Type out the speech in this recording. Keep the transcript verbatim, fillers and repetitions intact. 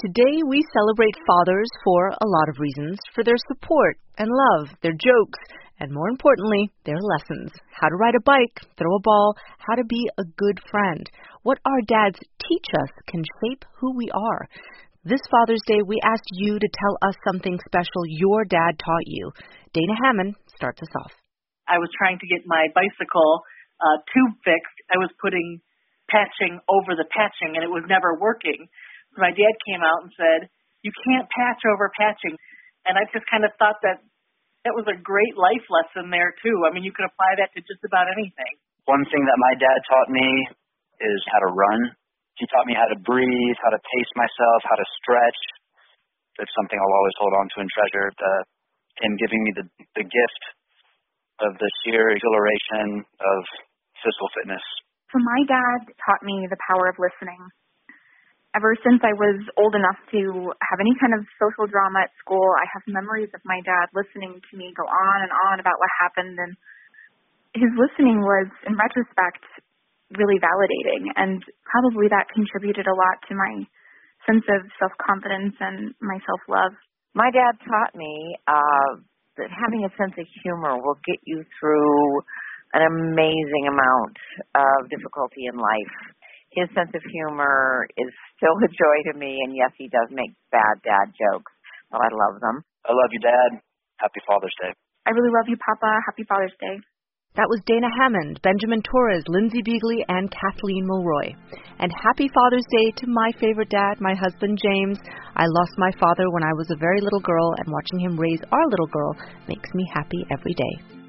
Today we celebrate fathers for a lot of reasons, for their support and love, their jokes, and more importantly, their lessons. How to ride a bike, throw a ball, how to be a good friend. What our dads teach us can shape who we are. This Father's Day, we asked you to tell us something special your dad taught you. Dana Hammond starts us off. I was trying to get my bicycle uh, tube fixed. I was putting patching over the patching, and it was never working. So my dad came out and said, "You can't patch over patching." And I just kind of thought that that was a great life lesson there, too. I mean, you could apply that to just about anything. One thing that my dad taught me is how to run. He taught me how to breathe, how to pace myself, how to stretch. That's something I'll always hold on to and treasure. The, him giving me the, the gift of the sheer exhilaration of physical fitness. So my dad taught me the power of listening. Ever since I was old enough to have any kind of social drama at school, I have memories of my dad listening to me go on and on about what happened, and his listening was, in retrospect, really validating, and probably that contributed a lot to my sense of self-confidence and my self-love. My dad taught me uh, that having a sense of humor will get you through an amazing amount of difficulty in life. His sense of humor is still a joy to me, and yes, he does make bad dad jokes, but I love them. I love you, Dad. Happy Father's Day. I really love you, Papa. Happy Father's Day. That was Dana Hammond, Benjamin Torres, Lindsay Beagley, and Kathleen Mulroy. And happy Father's Day to my favorite dad, my husband, James. I lost my father when I was a very little girl, and watching him raise our little girl makes me happy every day.